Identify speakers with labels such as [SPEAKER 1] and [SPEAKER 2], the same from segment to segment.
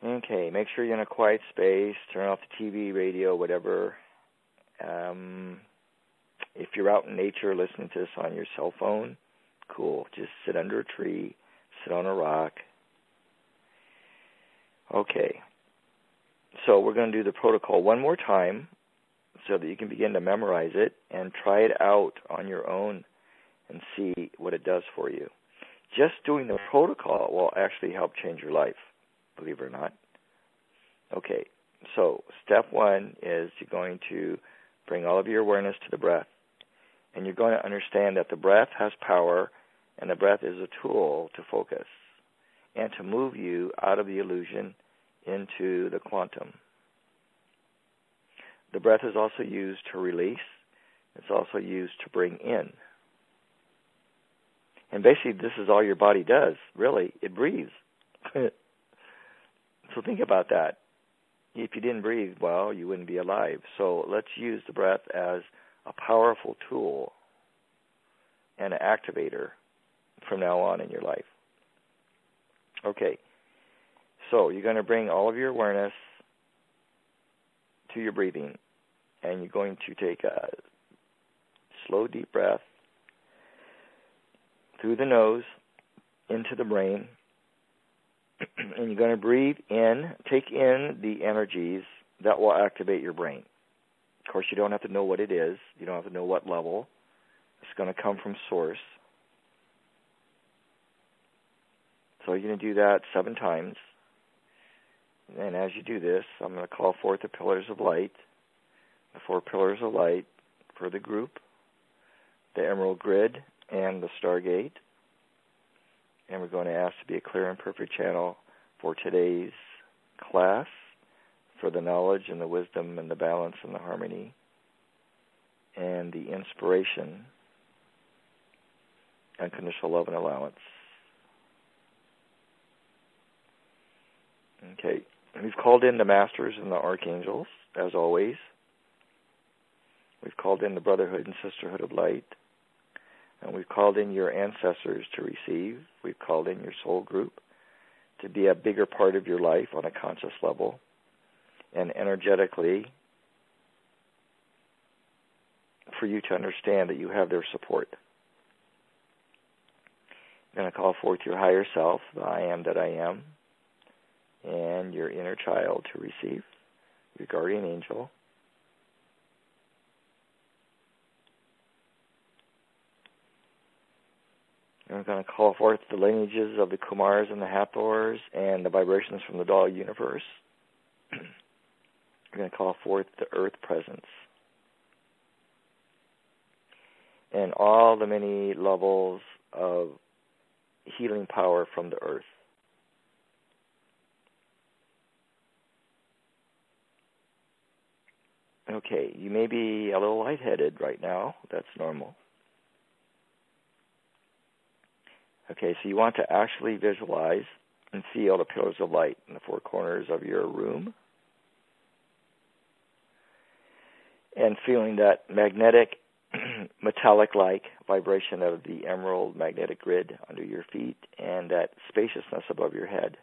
[SPEAKER 1] Okay, make sure you're in a quiet space. Turn off the TV, radio, whatever. If you're out in nature listening to this on your cell phone, cool. Just sit under a tree, sit on a rock. Okay, so we're going to do the protocol one more time so that you can begin to memorize it and try it out on your own and see what it does for you. Just doing the protocol will actually help change your life, believe it or not. Okay, so step one is you're going to bring all of your awareness to the breath. And you're going to understand that the breath has power, and the breath is a tool to focus and to move you out of the illusion into the quantum. The breath is also used to release. It's also used to bring in. And basically, this is all your body does, really. It breathes. So think about that. If you didn't breathe, well, you wouldn't be alive. So let's use the breath as a powerful tool and an activator from now on in your life. Okay, so you're going to bring all of your awareness to your breathing, and you're going to take a slow, deep breath through the nose into the brain, and you're going to breathe in, take in the energies that will activate your brain. Of course, you don't have to know what it is. You don't have to know what level. It's going to come from source. So you're going to do that 7 times. And as you do this, I'm going to call forth the pillars of light, the 4 pillars of light for the group, the emerald grid, and the stargate. And we're going to ask to be a clear and perfect channel for today's class, for the knowledge and the wisdom and the balance and the harmony and the inspiration, unconditional love and allowance. Okay, we've called in the masters and the archangels, as always. We've called in the brotherhood and sisterhood of light. And we've called in your ancestors to receive. We've called in your soul group to be a bigger part of your life on a conscious level. And energetically, for you to understand that you have their support. I'm going to call forth your higher self, the I am that I am, and your inner child to receive, your guardian angel. And we're going to call forth the lineages of the Kumars and the Hathors and the vibrations from the Doll universe. We're going to call forth the earth presence and all the many levels of healing power from the earth. Okay, you may be a little lightheaded right now. That's normal. Okay, so you want to actually visualize and feel the pillars of light in the 4 corners of your room. And feeling that magnetic, metallic-like vibration of the emerald magnetic grid under your feet and that spaciousness above your head.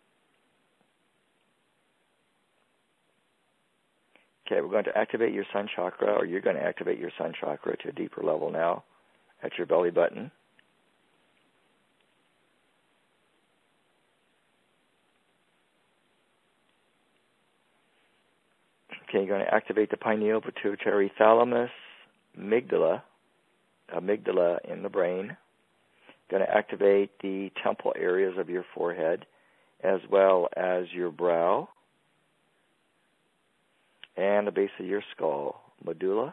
[SPEAKER 1] Okay, we're going to activate your sun chakra, or you're going to activate your sun chakra to a deeper level now at your belly button. Okay, you're going to activate the pineal, pituitary, thalamus, amygdala in the brain. Going to activate the temple areas of your forehead as well as your brow and the base of your skull, medulla,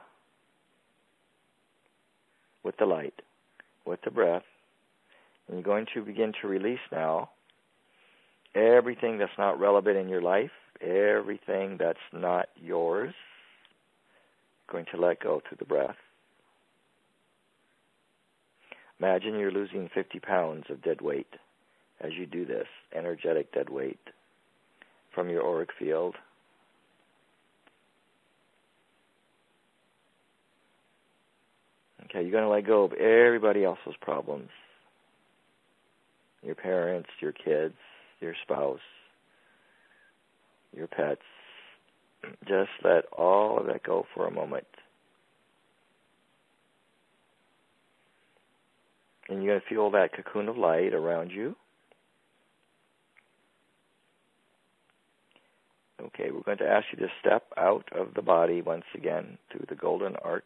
[SPEAKER 1] with the light, with the breath. And you're going to begin to release now everything that's not relevant in your life, everything that's not yours. Going to let go through the breath. Imagine you're losing 50 pounds of dead weight as you do this, energetic dead weight from your auric field. Okay, you're going to let go of everybody else's problems. Your parents, your kids, your spouse, your pets. Just let all of that go for a moment. And you're going to feel that cocoon of light around you. Okay, we're going to ask you to step out of the body once again through the golden arc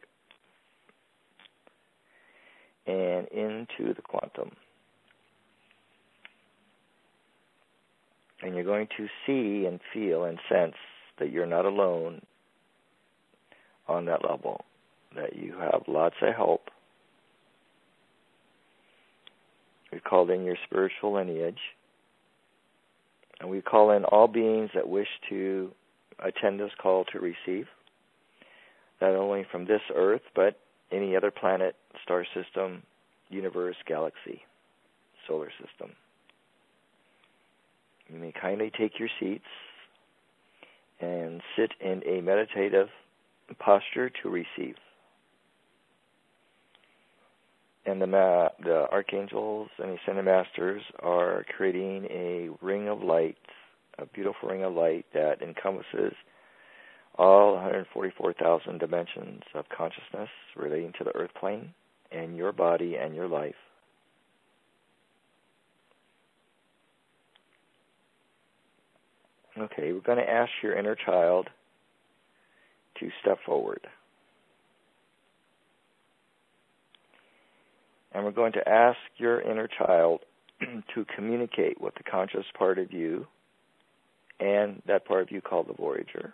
[SPEAKER 1] and into the quantum. And you're going to see and feel and sense that you're not alone on that level, that you have lots of help. We called in your spiritual lineage. And we call in all beings that wish to attend this call to receive, not only from this earth, but any other planet, star system, universe, galaxy, solar system. You may kindly take your seats and sit in a meditative posture to receive. And the archangels and ascended masters are creating a ring of light, a beautiful ring of light that encompasses all 144,000 dimensions of consciousness relating to the earth plane and your body and your life. Okay, we're going to ask your inner child to step forward. And we're going to ask your inner child to communicate with the conscious part of you and that part of you called the Voyager,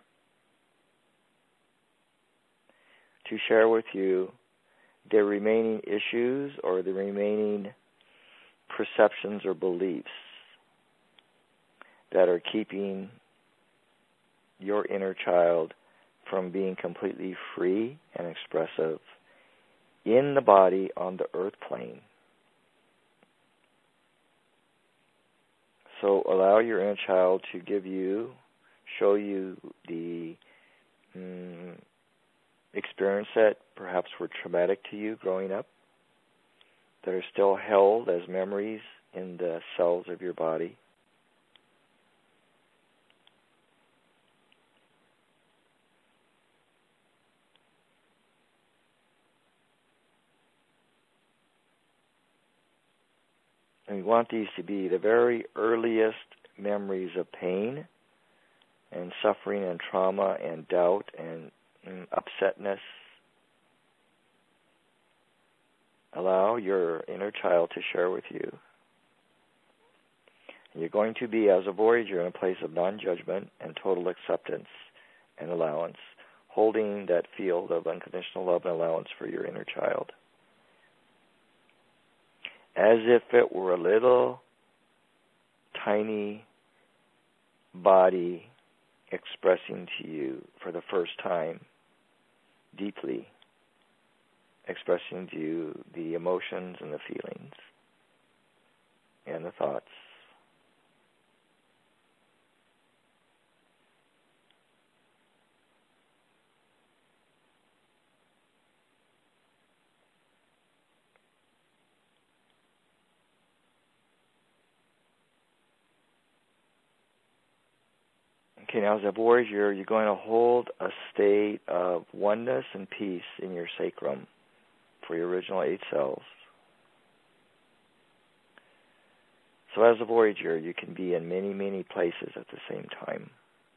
[SPEAKER 1] to share with you the remaining issues or the remaining perceptions or beliefs that are keeping your inner child from being completely free and expressive in the body on the earth plane. So allow your inner child to show you the experience that perhaps were traumatic to you growing up, that are still held as memories in the cells of your body. And we want these to be the very earliest memories of pain and suffering and trauma and doubt and upsetness. Allow your inner child to share with you. And you're going to be, as a Voyager, in a place of non-judgment and total acceptance and allowance, holding that field of unconditional love and allowance for your inner child, as if it were a little tiny body expressing to you for the first time, deeply expressing to you the emotions and the feelings and the thoughts. Okay, now as a Voyager, you're going to hold a state of oneness and peace in your sacrum for your original 8 cells. So as a Voyager, you can be in many, many places at the same time.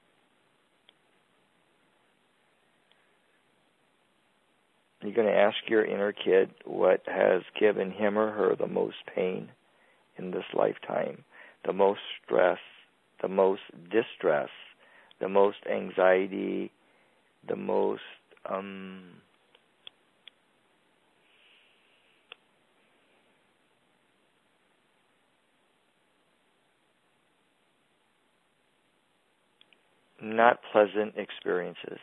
[SPEAKER 1] You're going to ask your inner kid what has given him or her the most pain in this lifetime, the most stress, the most distress, the most anxiety, the most not pleasant experiences.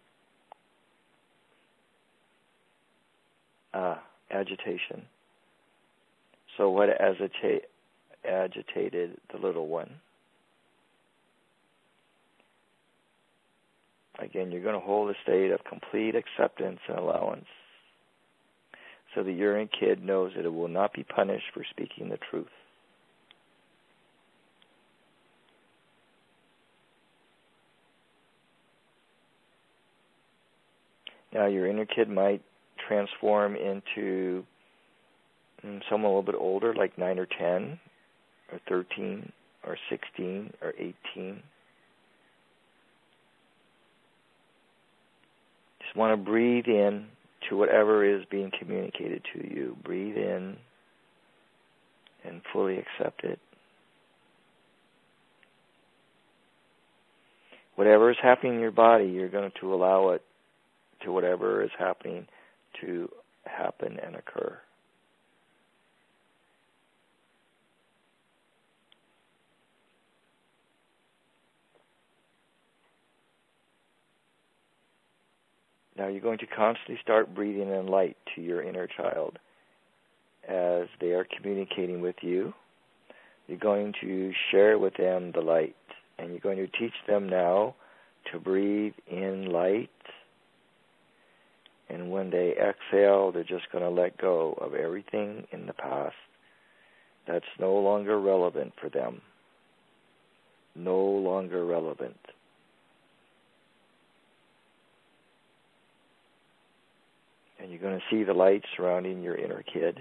[SPEAKER 1] Agitation. So what agitated the little one? Again, you're going to hold a state of complete acceptance and allowance so that your inner kid knows that it will not be punished for speaking the truth. Now, your inner kid might transform into someone a little bit older, like 9 or 10, or 13, or 16, or 18. Just want to breathe in to whatever is being communicated to you. Breathe in and fully accept it. Whatever is happening in your body, you're going to allow it to whatever is happening to happen and occur. Now you're going to constantly start breathing in light to your inner child as they are communicating with you. You're going to share with them the light, and you're going to teach them now to breathe in light. And when they exhale, they're just going to let go of everything in the past that's no longer relevant for them. No longer relevant. And you're going to see the light surrounding your inner kid.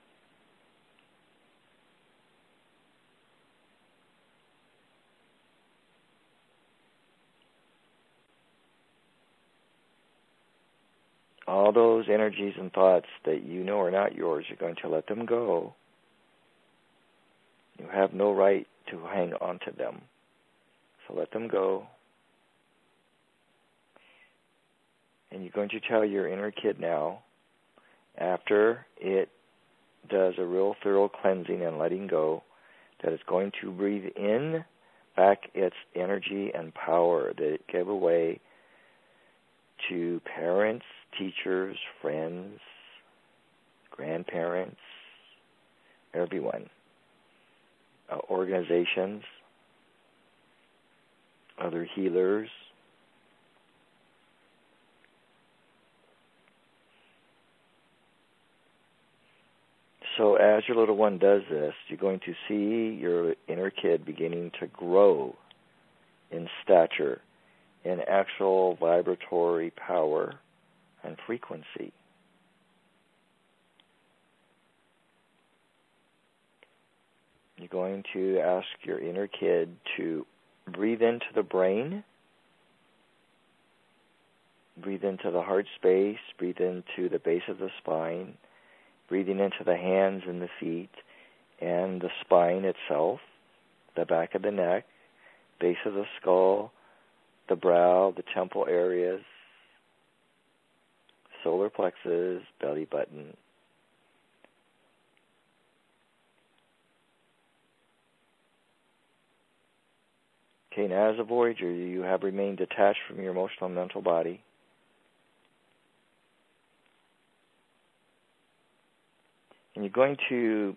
[SPEAKER 1] All those energies and thoughts that you know are not yours, you're going to let them go. You have no right to hang on to them. So let them go. And you're going to tell your inner kid now, after it does a real thorough cleansing and letting go, that it's going to breathe in back its energy and power that it gave away to parents, teachers, friends, grandparents, everyone, organizations, other healers. So as your little one does this, you're going to see your inner kid beginning to grow in stature, in actual vibratory power and frequency. You're going to ask your inner kid to breathe into the brain, breathe into the heart space, breathe into the base of the spine, breathing into the hands and the feet and the spine itself, the back of the neck, base of the skull, the brow, the temple areas, solar plexus, belly button. Okay, now as a Voyager, you have remained detached from your emotional and mental body. And you're going to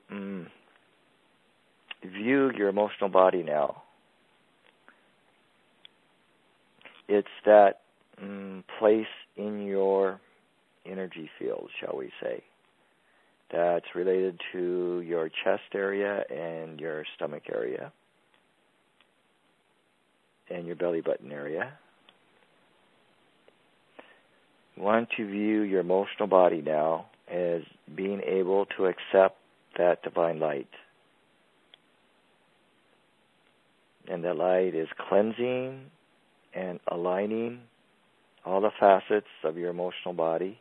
[SPEAKER 1] view your emotional body now. It's that place in your energy field, shall we say, that's related to your chest area and your stomach area and your belly button area. You want to view your emotional body now as being able to accept that divine light. And that light is cleansing and aligning all the facets of your emotional body.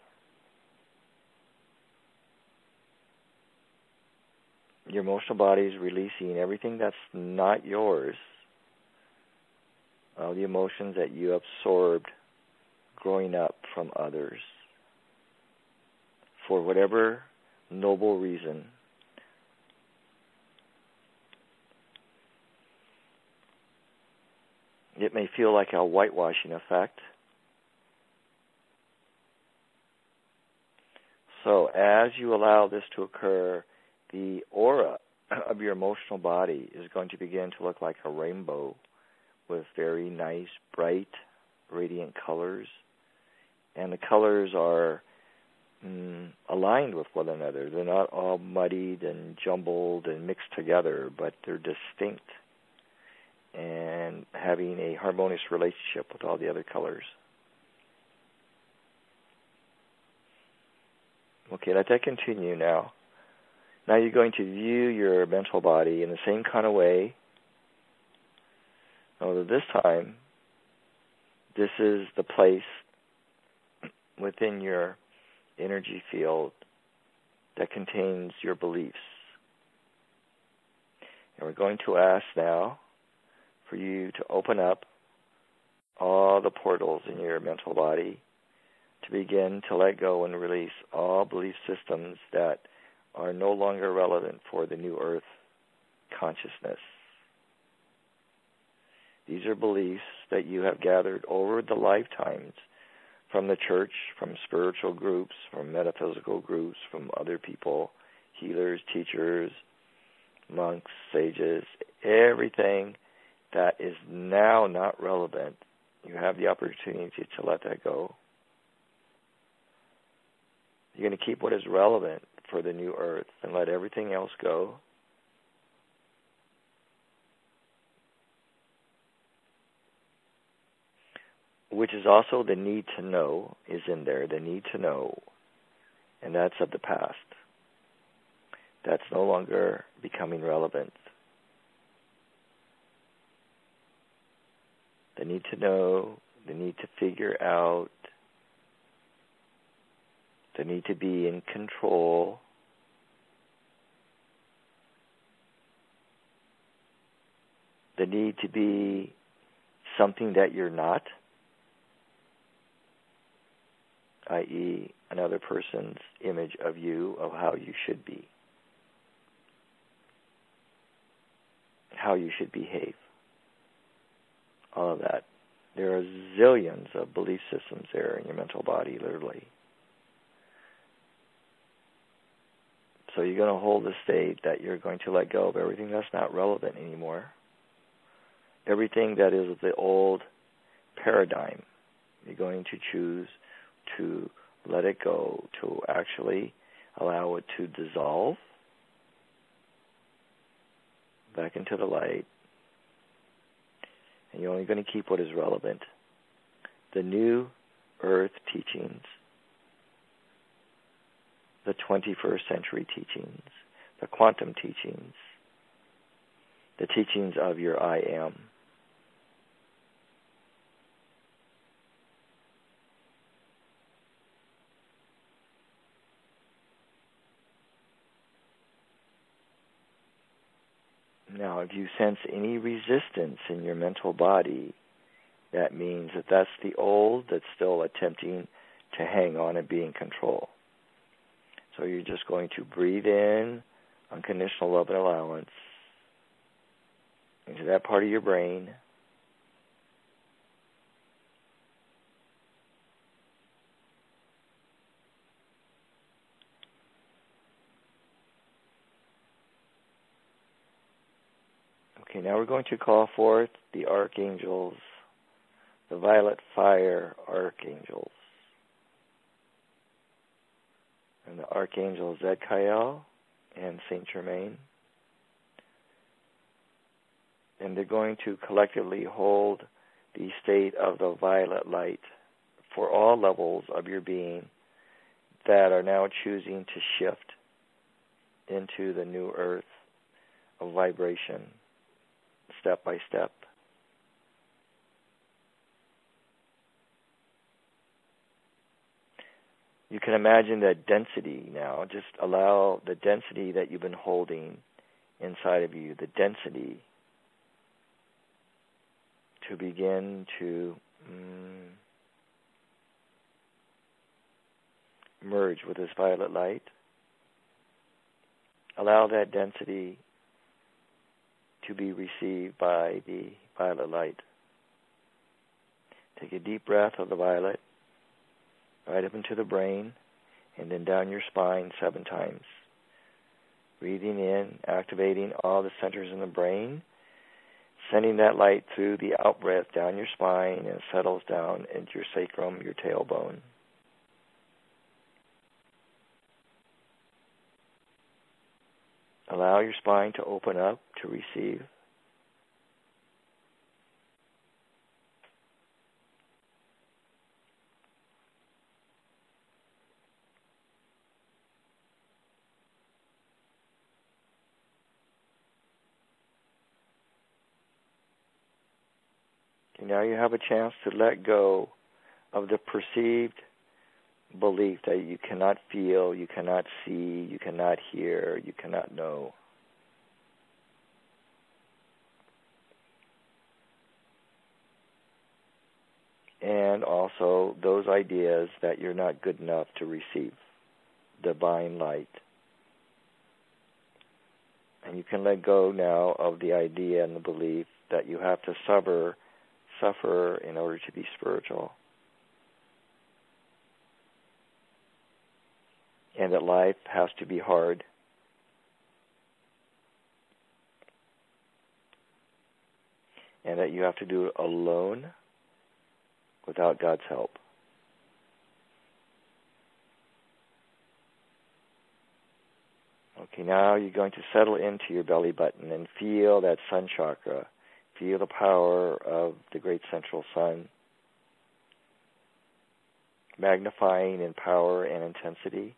[SPEAKER 1] Your emotional body is releasing everything that's not yours, all the emotions that you absorbed growing up from others, for whatever noble reason. It may feel like a whitewashing effect. So as you allow this to occur, the aura of your emotional body is going to begin to look like a rainbow with very nice, bright, radiant colors. And the colors are aligned with one another. They're not all muddied and jumbled and mixed together, but they're distinct and having a harmonious relationship with all the other colors. Okay, let that continue now. Now you're going to view your mental body in the same kind of way. Although this time, this is the place within your energy field that contains your beliefs. And we're going to ask now for you to open up all the portals in your mental body to begin to let go and release all belief systems that are no longer relevant for the new earth consciousness. These are beliefs that you have gathered over the lifetimes from the church, from spiritual groups, from metaphysical groups, from other people, healers, teachers, monks, sages, everything that is now not relevant. You have the opportunity to let that go. You're going to keep what is relevant for the new earth and let everything else go. Which is also the need to know is in there, the need to know, and that's of the past. That's no longer becoming relevant. The need to know, the need to figure out, the need to be in control, the need to be something that you're not, i.e., another person's image of you, of how you should be, how you should behave. All of that. There are zillions of belief systems there in your mental body, literally. So you're going to hold the state that you're going to let go of everything that's not relevant anymore. Everything that is the old paradigm, you're going to choose to let it go, to actually allow it to dissolve back into the light. And you're only going to keep what is relevant. The new earth teachings, the 21st century teachings, the quantum teachings, the teachings of your I am. Now, if you sense any resistance in your mental body, that means that that's the old that's still attempting to hang on and be in control. So you're just going to breathe in unconditional love and allowance into that part of your brain. Okay, now we're going to call forth the archangels, the violet fire archangels. And the archangel Zadkiel and Saint Germain. And they're going to collectively hold the state of the violet light for all levels of your being that are now choosing to shift into the new earth of vibration, step by step. You can imagine that density now. Just allow the density that you've been holding inside of you, the density, to begin to merge with this violet light. Allow that density to be received by the violet light. Take a deep breath of the violet, right up into the brain, and then down your spine 7 times. Breathing in, activating all the centers in the brain, sending that light through the out-breath down your spine and settles down into your sacrum, your tailbone. Allow your spine to open up to receive. Now you have a chance to let go of the perceived belief that you cannot feel, you cannot see, you cannot hear, you cannot know. And also those ideas that you're not good enough to receive divine light. And you can let go now of the idea and the belief that you have to suffer in order to be spiritual. And that life has to be hard. And that you have to do it alone without God's help. Okay, now you're going to settle into your belly button and feel that sun chakra. Feel the power of the great central sun, magnifying in power and intensity.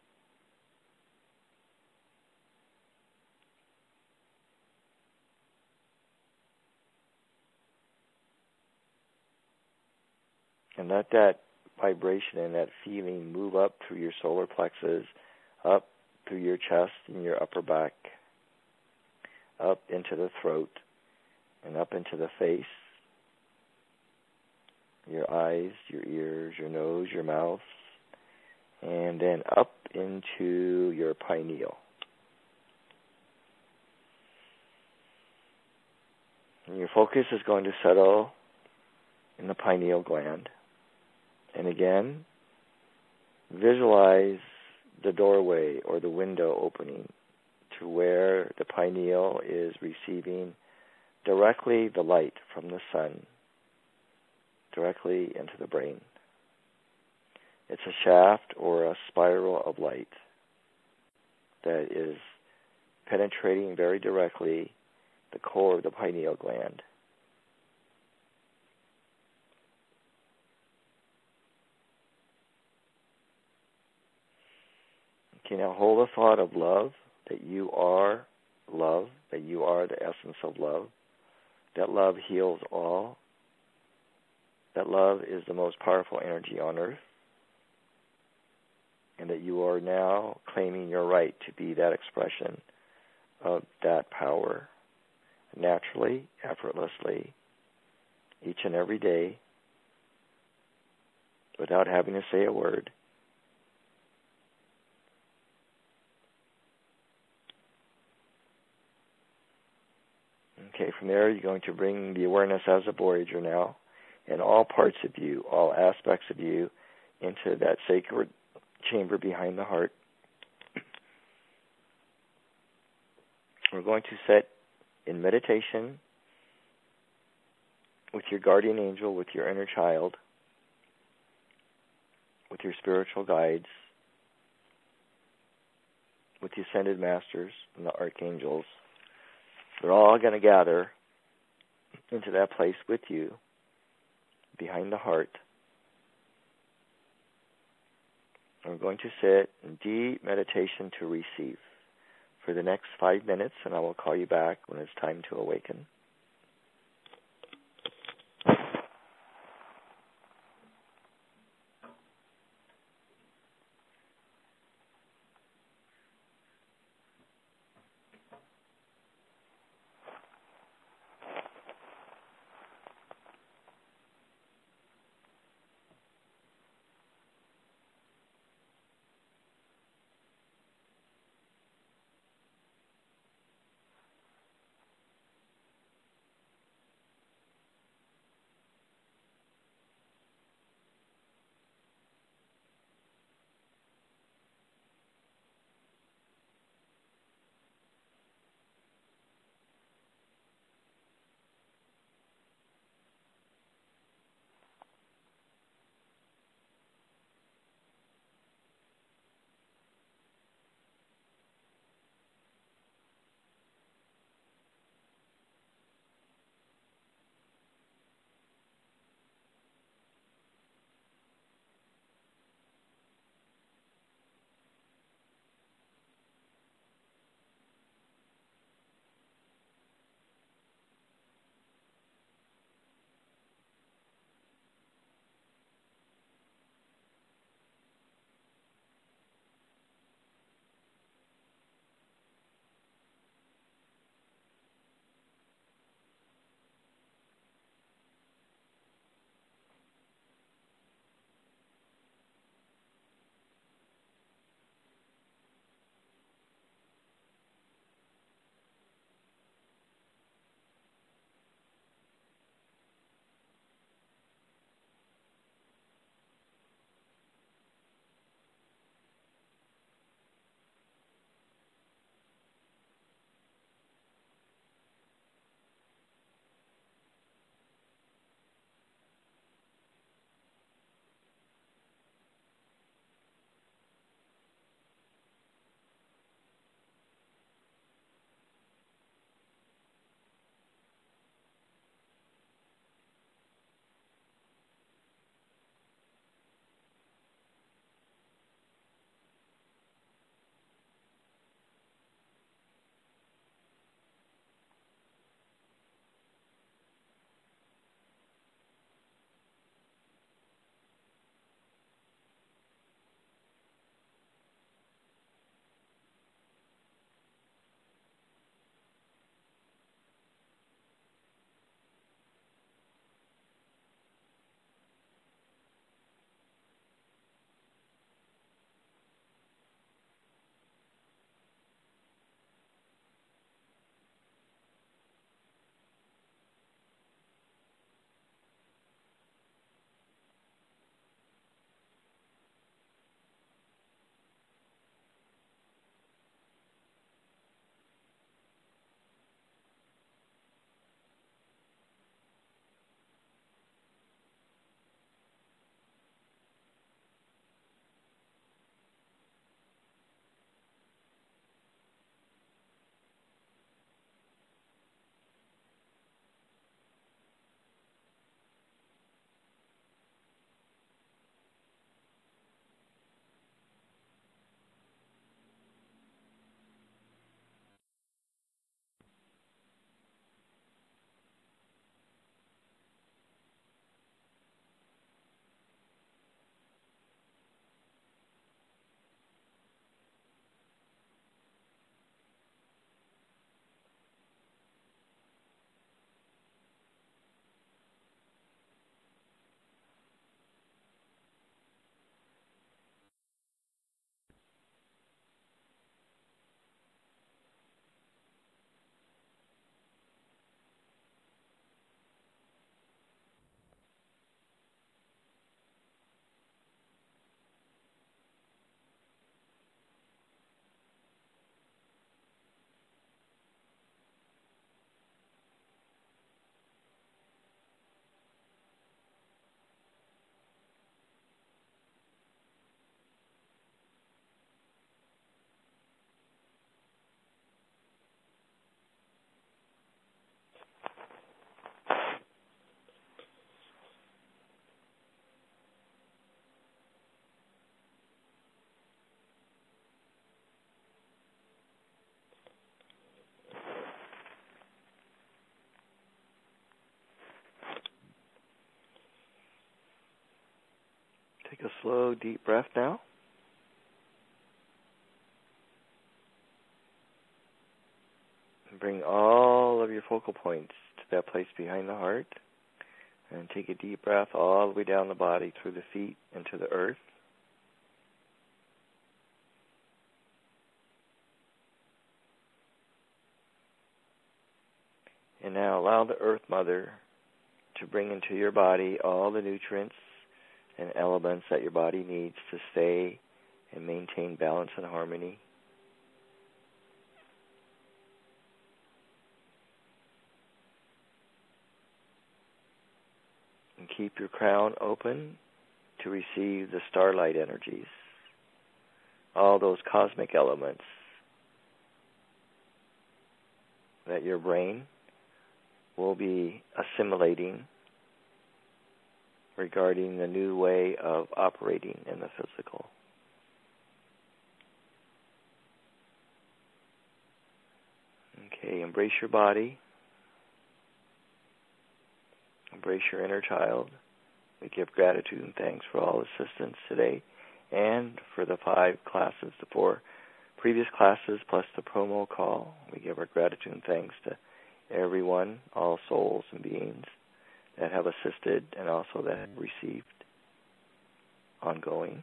[SPEAKER 1] And let that vibration and that feeling move up through your solar plexus, up through your chest and your upper back, up into the throat, and up into the face, your eyes, your ears, your nose, your mouth, and then up into your pineal. And your focus is going to settle in the pineal gland. And again, visualize the doorway or the window opening to where the pineal is receiving directly the light from the sun, directly into the brain. It's a shaft or a spiral of light that is penetrating very directly the core of the pineal gland. Okay, now hold the thought of love, that you are love, that you are the essence of love, that love heals all, that love is the most powerful energy on earth, and that you are now claiming your right to be that expression of that power naturally, effortlessly, each and every day, without having to say a word. Okay, from there you're going to bring the awareness as a voyager now, and all parts of you, all aspects of you, into that sacred chamber behind the heart. We're going to sit in meditation with your guardian angel, with your inner child, with your spiritual guides, with the ascended masters and the archangels. They're all going to gather into that place with you, behind the heart. And we're going to sit in deep meditation to receive for the next 5 minutes, and I will call you back when it's time to awaken. Take a slow, deep breath now. And bring all of your focal points to that place behind the heart. And take a deep breath all the way down the body, through the feet, into the earth. And now allow the Earth Mother to bring into your body all the nutrients and elements that your body needs to stay and maintain balance and harmony. And keep your crown open to receive the starlight energies, all those cosmic elements that your brain will be assimilating regarding the new way of operating in the physical. Okay, embrace your body. Embrace your inner child. We give gratitude and thanks for all assistance today and for the 5 classes, the 4 previous classes plus the promo call. We give our gratitude and thanks to everyone, all souls and beings that have assisted and also that have received ongoing.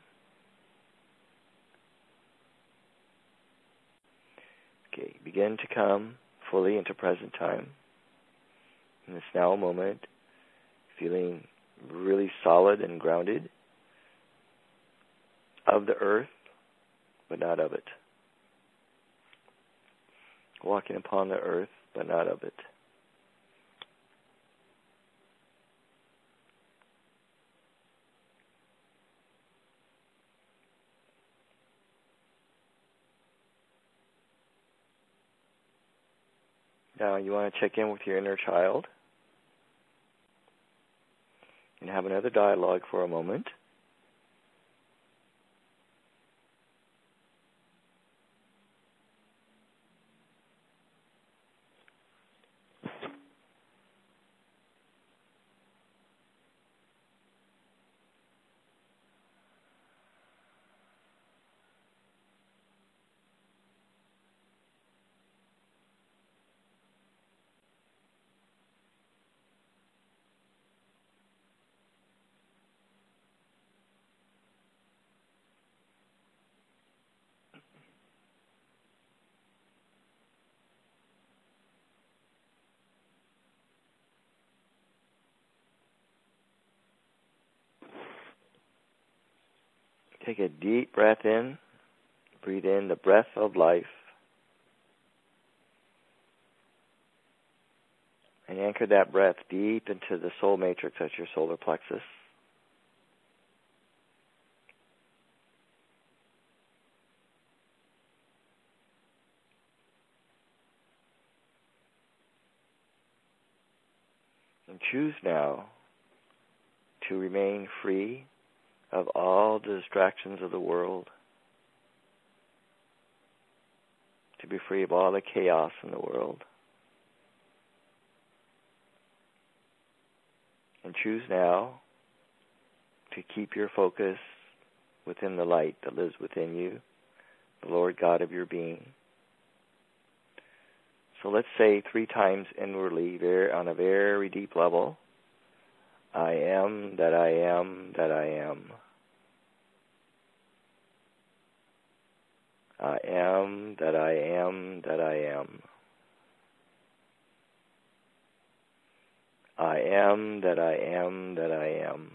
[SPEAKER 1] Okay, begin to come fully into present time. In this now moment, feeling really solid and grounded of the earth, but not of it. Walking upon the earth, but not of it. Now you want to check in with your inner child and have another dialogue for a moment. Take a deep breath in. Breathe in the breath of life. And anchor that breath deep into the soul matrix at your solar plexus. And choose now to remain free of all the distractions of the world, to be free of all the chaos in the world. And choose now to keep your focus within the light that lives within you, the Lord God of your being. So let's say 3 times inwardly, on a very deep level, I am that I am that I am. I am that I am that I am. I am that I am that I am.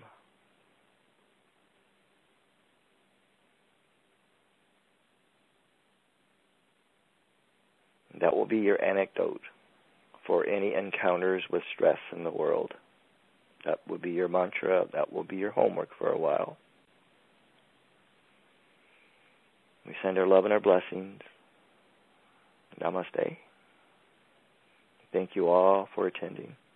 [SPEAKER 1] That will be your anecdote for any encounters with stress in the world. That will be your mantra. That will be your homework for a while. We send our love and our blessings. Namaste. Thank you all for attending.